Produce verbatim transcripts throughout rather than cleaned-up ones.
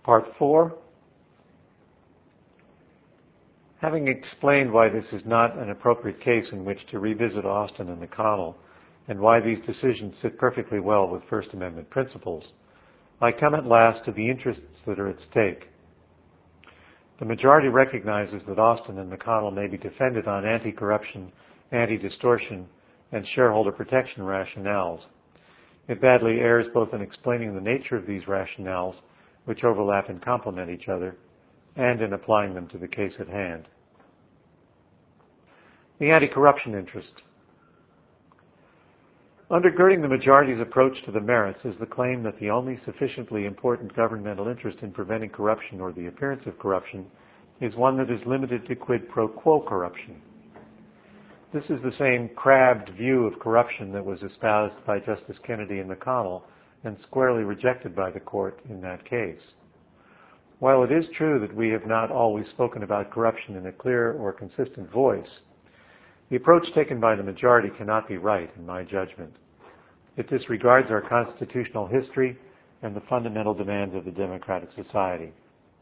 Part four. Having explained why this is not an appropriate case in which to revisit Austin and McConnell, and why these decisions sit perfectly well with First Amendment principles, I come at last to the interests that are at stake. The majority recognizes that Austin and McConnell may be defended on anti-corruption, anti-distortion, and shareholder protection rationales. It badly errs both in explaining the nature of these rationales, which overlap and complement each other, and in applying them to the case at hand. The anti-corruption interest. Undergirding the majority's approach to the merits is the claim that the only sufficiently important governmental interest in preventing corruption or the appearance of corruption is one that is limited to quid pro quo corruption. This is the same crabbed view of corruption that was espoused by Justice Kennedy and McConnell and squarely rejected by the court in that case. While it is true that we have not always spoken about corruption in a clear or consistent voice, the approach taken by the majority cannot be right, in my judgment. It disregards our constitutional history and the fundamental demands of the democratic society.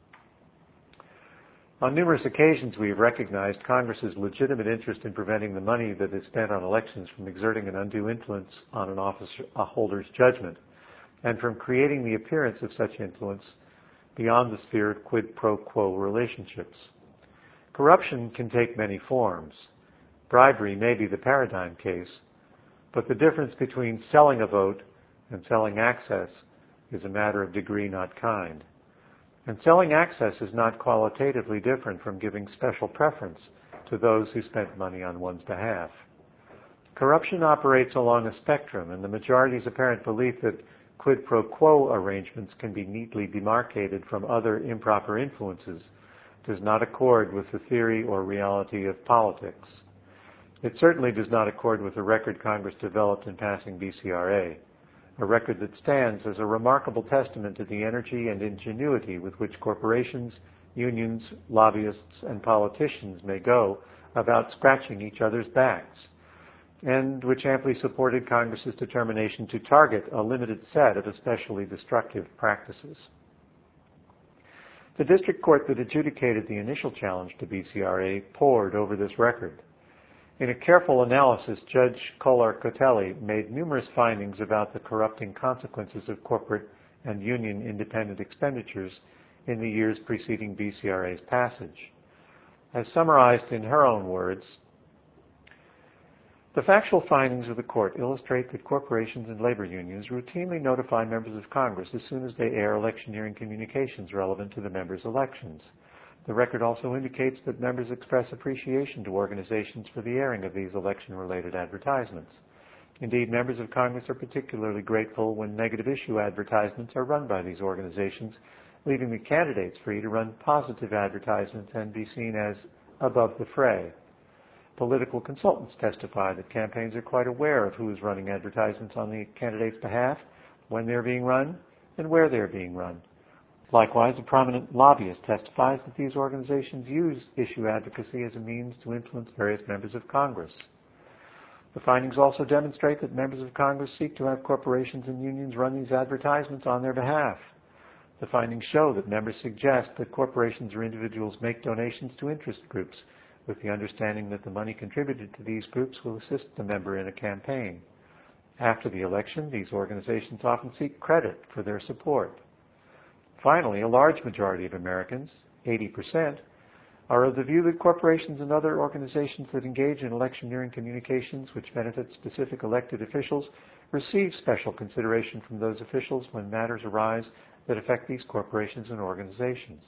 On numerous occasions, we have recognized Congress's legitimate interest in preventing the money that is spent on elections from exerting an undue influence on an office a holder's judgment, and from creating the appearance of such influence beyond the sphere of quid pro quo relationships. Corruption can take many forms. Bribery may be the paradigm case, but the difference between selling a vote and selling access is a matter of degree, not kind. And selling access is not qualitatively different from giving special preference to those who spent money on one's behalf. Corruption operates along a spectrum, and the majority's apparent belief that quid pro quo arrangements can be neatly demarcated from other improper influences does not accord with the theory or reality of politics. It certainly does not accord with the record Congress developed in passing B C R A, a record that stands as a remarkable testament to the energy and ingenuity with which corporations, unions, lobbyists, and politicians may go about scratching each other's backs, and which amply supported Congress's determination to target a limited set of especially destructive practices. The district court that adjudicated the initial challenge to B C R A pored over this record. In a careful analysis, Judge Kolar-Kotelly made numerous findings about the corrupting consequences of corporate and union independent expenditures in the years preceding B C R A's passage. As summarized in her own words, the factual findings of the court illustrate that corporations and labor unions routinely notify members of Congress as soon as they air electioneering communications relevant to the members' elections. The record also indicates that members express appreciation to organizations for the airing of these election-related advertisements. Indeed, members of Congress are particularly grateful when negative issue advertisements are run by these organizations, leaving the candidates free to run positive advertisements and be seen as above the fray. Political consultants testify that campaigns are quite aware of who is running advertisements on the candidate's behalf, when they're being run, and where they're being run. Likewise, a prominent lobbyist testifies that these organizations use issue advocacy as a means to influence various members of Congress. The findings also demonstrate that members of Congress seek to have corporations and unions run these advertisements on their behalf. The findings show that members suggest that corporations or individuals make donations to interest groups with the understanding that the money contributed to these groups will assist the member in a campaign. After the election, these organizations often seek credit for their support. Finally, a large majority of Americans, eighty percent, are of the view that corporations and other organizations that engage in electioneering communications which benefit specific elected officials receive special consideration from those officials when matters arise that affect these corporations and organizations.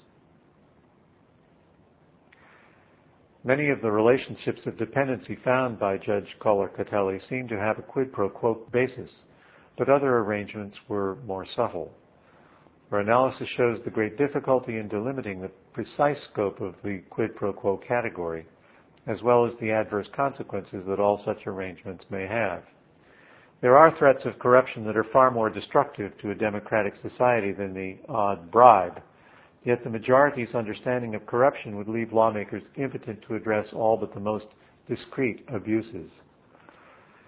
Many of the relationships of dependency found by Judge Kolar-Kotelly seem to have a quid pro quo basis, but other arrangements were more subtle. Our analysis shows the great difficulty in delimiting the precise scope of the quid pro quo category, as well as the adverse consequences that all such arrangements may have. There are threats of corruption that are far more destructive to a democratic society than the odd bribe, yet the majority's understanding of corruption would leave lawmakers impotent to address all but the most discreet abuses.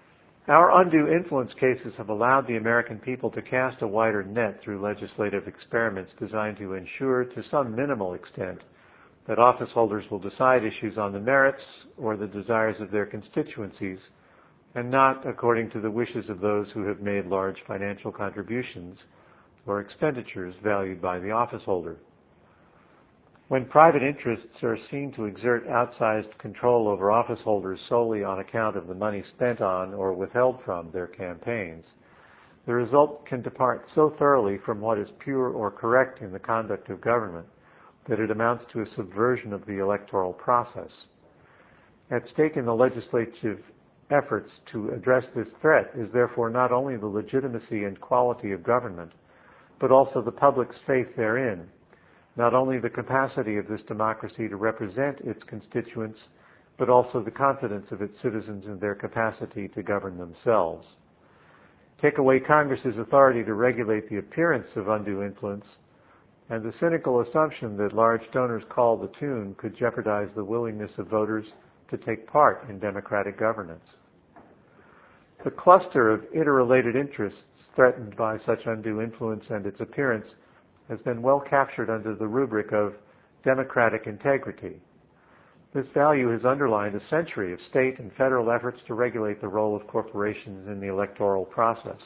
Our undue influence cases have allowed the American people to cast a wider net through legislative experiments designed to ensure, to some minimal extent, that office holders will decide issues on the merits or the desires of their constituencies, and not according to the wishes of those who have made large financial contributions or expenditures valued by the office holder. When private interests are seen to exert outsized control over office holders solely on account of the money spent on or withheld from their campaigns, the result can depart so thoroughly from what is pure or correct in the conduct of government that it amounts to a subversion of the electoral process. At stake in the legislative efforts to address this threat is therefore not only the legitimacy and quality of government, but also the public's faith therein, not only the capacity of this democracy to represent its constituents, but also the confidence of its citizens in their capacity to govern themselves. Take away Congress's authority to regulate the appearance of undue influence, and the cynical assumption that large donors call the tune could jeopardize the willingness of voters to take part in democratic governance. The cluster of interrelated interests threatened by such undue influence and its appearance has been well captured under the rubric of democratic integrity. This value has underlined a century of state and federal efforts to regulate the role of corporations in the electoral process.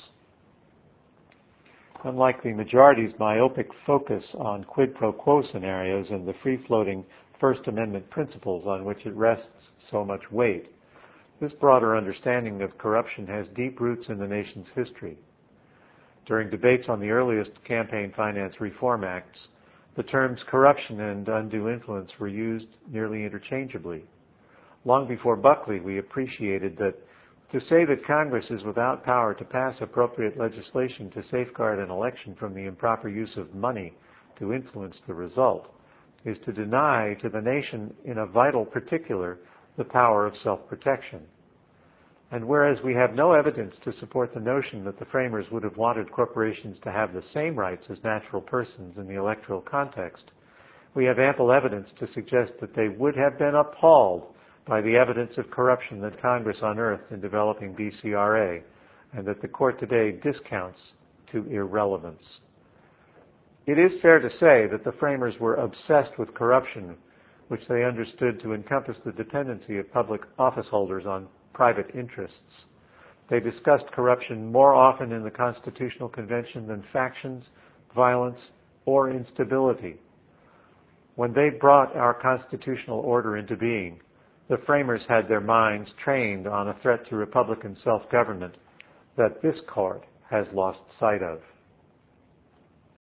Unlike the majority's myopic focus on quid pro quo scenarios and the free-floating First Amendment principles on which it rests so much weight, this broader understanding of corruption has deep roots in the nation's history. During debates on the earliest campaign finance reform acts, the terms corruption and undue influence were used nearly interchangeably. Long before Buckley, we appreciated that to say that Congress is without power to pass appropriate legislation to safeguard an election from the improper use of money to influence the result is to deny to the nation in a vital particular the power of self-protection. And whereas we have no evidence to support the notion that the framers would have wanted corporations to have the same rights as natural persons in the electoral context, we have ample evidence to suggest that they would have been appalled by the evidence of corruption that Congress unearthed in developing B C R A, and that the Court today discounts to irrelevance. It is fair to say that the framers were obsessed with corruption, which they understood to encompass the dependency of public office holders on private interests. They discussed corruption more often in the Constitutional Convention than factions, violence, or instability. When they brought our constitutional order into being, the framers had their minds trained on a threat to Republican self-government that this Court has lost sight of.